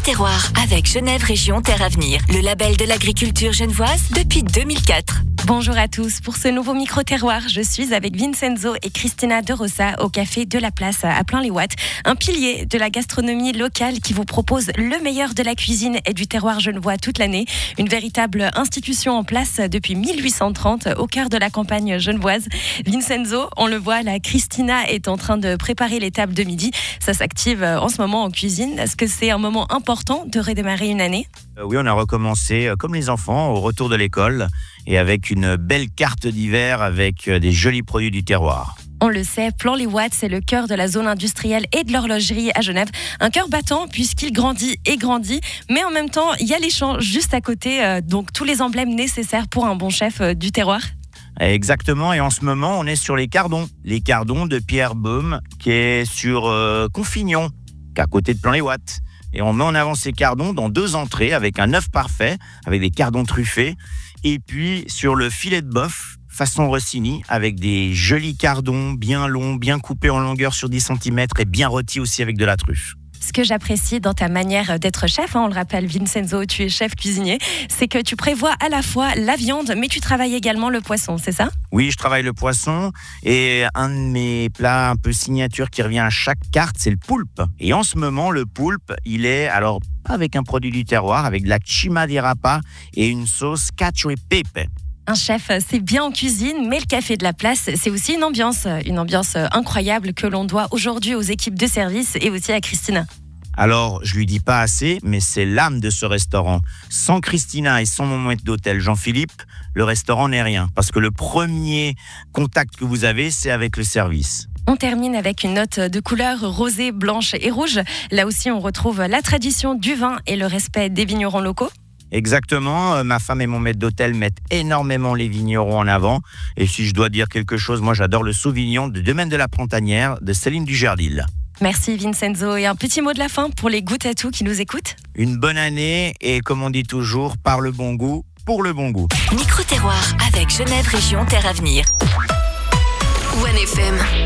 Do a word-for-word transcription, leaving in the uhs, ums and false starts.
Micro-terroir avec Genève Région Terre Avenir, le label de l'agriculture genevoise depuis deux mille quatre. Bonjour à tous. Pour ce nouveau micro-terroir, je suis avec Vincenzo et Christina de Rossa au Café de la Place à Plain-les-Ouates, un pilier de la gastronomie locale qui vous propose le meilleur de la cuisine et du terroir genevois toute l'année. Une véritable institution en place depuis mille huit cent trente au cœur de la campagne genevoise. Vincenzo, on le voit, la Christina est en train de préparer les tables de midi. Ça s'active en ce moment en cuisine. Est-ce que c'est un moment important de redémarrer une année ? Euh, oui, on a recommencé euh, comme les enfants au retour de l'école et avec une belle carte d'hiver avec euh, des jolis produits du terroir. On le sait, Plain-les-Ouates, c'est le cœur de la zone industrielle et de l'horlogerie à Genève. Un cœur battant puisqu'il grandit et grandit, mais en même temps, il y a les champs juste à côté, euh, donc tous les emblèmes nécessaires pour un bon chef euh, du terroir. Exactement, et en ce moment, on est sur les Cardons. Les Cardons de Pierre Baume, qui est sur euh, Confignon, qui est à côté de Plain-les-Ouates. Et on met en avant ces cardons dans deux entrées avec un œuf parfait, avec des cardons truffés. Et puis sur le filet de bœuf, façon Rossini, avec des jolis cardons bien longs, bien coupés en longueur sur dix centimètres et bien rôtis aussi avec de la truffe. Ce que j'apprécie dans ta manière d'être chef, hein, on le rappelle, Vincenzo, tu es chef cuisinier, c'est que tu prévois à la fois la viande, mais tu travailles également le poisson, c'est ça ? Oui, je travaille le poisson et un de mes plats un peu signature qui revient à chaque carte, c'est le poulpe. Et en ce moment, le poulpe, il est alors pas avec un produit du terroir, avec de la chima di rapa et une sauce cacio e pepe. Un chef, c'est bien en cuisine, mais le Café de la Place, c'est aussi une ambiance, une ambiance incroyable que l'on doit aujourd'hui aux équipes de service et aussi à Christina. Alors, je lui dis pas assez, mais c'est l'âme de ce restaurant. Sans Christina et sans mon maître d'hôtel Jean-Philippe, le restaurant n'est rien. Parce que le premier contact que vous avez, c'est avec le service. On termine avec une note de couleur rosée, blanche et rouge. Là aussi, on retrouve la tradition du vin et le respect des vignerons locaux. Exactement, ma femme et mon maître d'hôtel mettent énormément les vignerons en avant. Et si je dois dire quelque chose, moi j'adore le Sauvignon de Domaine de la Printanière de Céline Dujardil. Merci Vincenzo. Et un petit mot de la fin pour les goûts à tout qui nous écoutent. Une bonne année et comme on dit toujours, par le bon goût, pour le bon goût. Micro-terroir avec Genève Région Terre Avenir. One F M.